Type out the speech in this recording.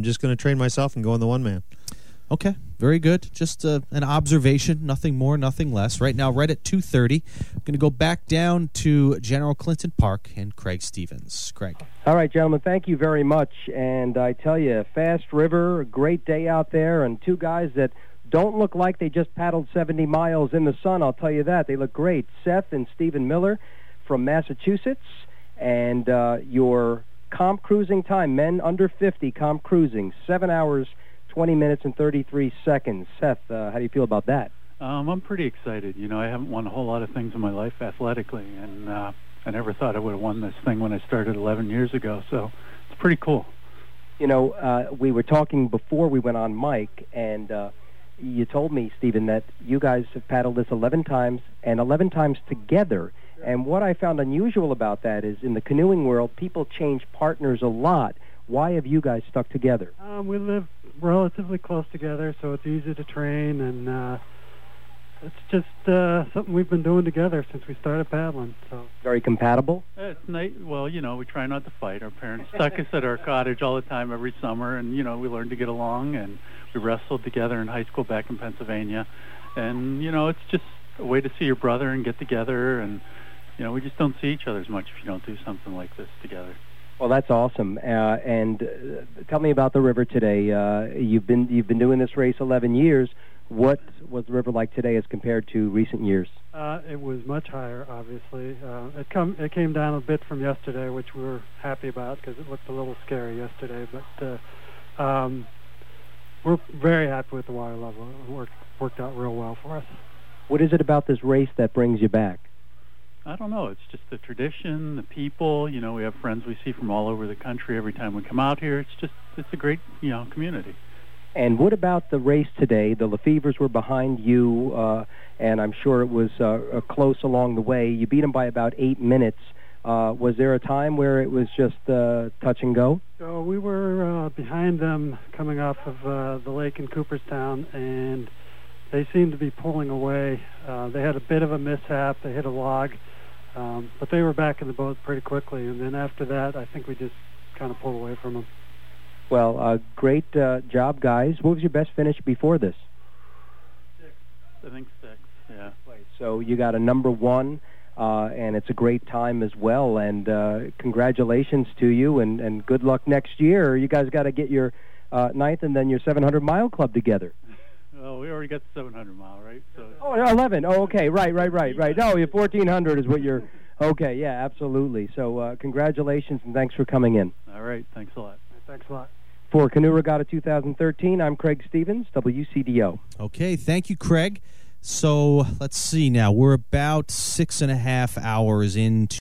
just going to train myself and go on the one-man. Okay, very good. Just an observation, nothing more, nothing less. Right now, right at 2:30, I'm going to go back down to General Clinton Park and Craig Stevens. Craig. All right, gentlemen, thank you very much. And I tell you, fast river, a great day out there, and two guys that don't look like they just paddled 70 miles in the sun, I'll tell you that. They look great. Seth and Stephen Miller from Massachusetts, and your comp cruising time, men under 50 comp cruising, 7 hours, 20 minutes and 33 seconds. Seth, how do you feel about that? I'm pretty excited. You know, I haven't won a whole lot of things in my life athletically, and I never thought I would have won this thing when I started 11 years ago, so it's pretty cool. You know, we were talking before we went on mic, and you told me, Stephen, that you guys have paddled this 11 times, and 11 times together. And what I found unusual about that is in the canoeing world, people change partners a lot. Why have you guys stuck together? We live relatively close together, so it's easy to train, and it's just something we've been doing together since we started paddling. So very compatible? It's nice. Well, you know, we try not to fight. Our parents stuck us at our cottage all the time every summer, and, you know, we learned to get along, and we wrestled together in high school back in Pennsylvania. And, you know, it's just a way to see your brother and get together, and, you know, we just don't see each other as much if you don't do something like this together. Well, that's awesome. And tell me about the river today. You've been doing this race 11 years. What was the river like today as compared to recent years? It was much higher, obviously. It came down a bit from yesterday, which we were happy about because it looked a little scary yesterday. But we're very happy with the water level. It worked out real well for us. What is it about this race that brings you back? I don't know. It's just the tradition, the people. You know, we have friends we see from all over the country every time we come out here. It's a great, you know, community. And what about the race today? The Lefevres were behind you, and I'm sure it was close along the way. You beat them by about 8 minutes. Was there a time where it was just touch and go? So we were behind them coming off of the lake in Cooperstown, and they seemed to be pulling away. They had a bit of a mishap. They hit a log, but they were back in the boat pretty quickly. And then after that, I think we just kind of pulled away from them. Well, great job, guys. What was your best finish before this? 6. I think 6, yeah. So you got a number 1, and it's a great time as well. And congratulations to you, and good luck next year. You guys got to get your 9th and then your 700-mile club together. Well, we already got the 700-mile, right? So. Oh, 11. Oh, okay. Right. No, your 1,400 is what you're... Okay, yeah, absolutely. So congratulations, and thanks for coming in. All right. Thanks a lot. Thanks a lot. For Canoe Regatta 2013, I'm Craig Stevens, WCDO. Okay, thank you, Craig. So let's see now. We're about 6.5 hours into